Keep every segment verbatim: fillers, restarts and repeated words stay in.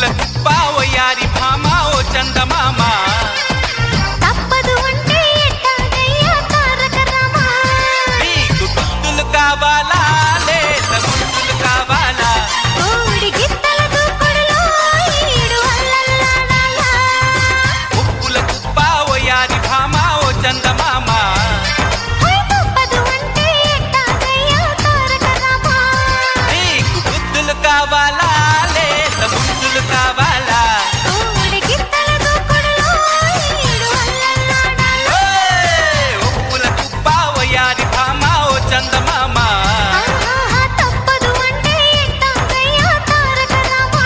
ఉప్పుల పావయారి భామ ఓ చందమామ తప్పదు అంటే ఎట్టాగయ్యా తారక రామా నీకు గుర్తులు కావాలా లేత గుర్తులు కావాలా కోడి గిత్తల దూకుడులో ఈడు అల్లల్లాడాలా ఉప్పుల పావయారి భామ ఓ చందమామ ఓయ్ తప్పదు అంటే ఎట్టాగయ్యా తారక రామా నీకు గుర్తులు కావాలా లేత గుర్తులు కావాలా కోడి గిత్తల దూకుడులో ఈడు అల్లల్లాడాలా ఏయ్! ఉప్పుల పావయారి భామ ఓ చందమామ ఆహా తప్పదు అంటే ఎట్టాగయ్యా తారక రామా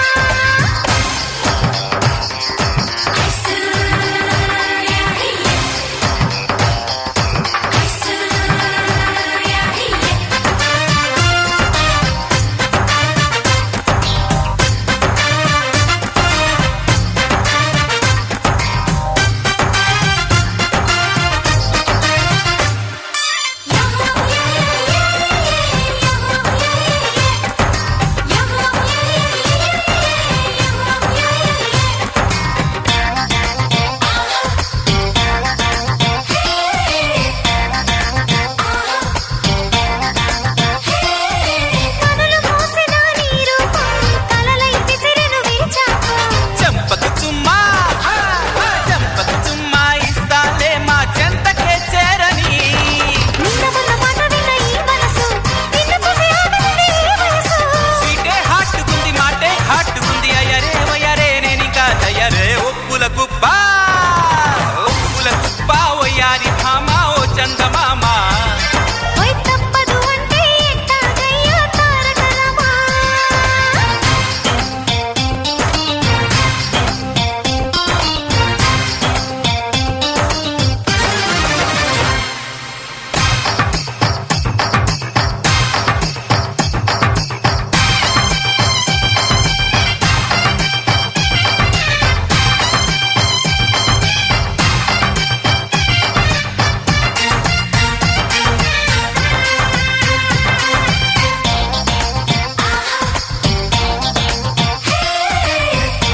కనులు మూసిన నీ రూపం కలలై విసిరెను విరిచాక చంపక చుమ్మా చంపక చుమ్మా ఇస్తాలే మా చెంతకే చేరని నిన్నమన్న మాట విన్న ఈ మనసు నిన్ను చూసి ఆగనిది ఈ వయసు సీటే హాట్టుకుంది మాటే హాట్టుకుంది అయ్యరే వయ్యరే నేనికా తయ్యరే ఒప్పుల కుప్ప ఒప్పుల కుప్ప వయ్యారి భామ ఓ చందమామ ఓయ్ తప్పదు అంటే ఎట్టాగయ్యా తారక రామా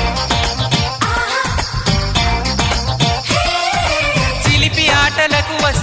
చిలిపి ఆటలకు వస్తే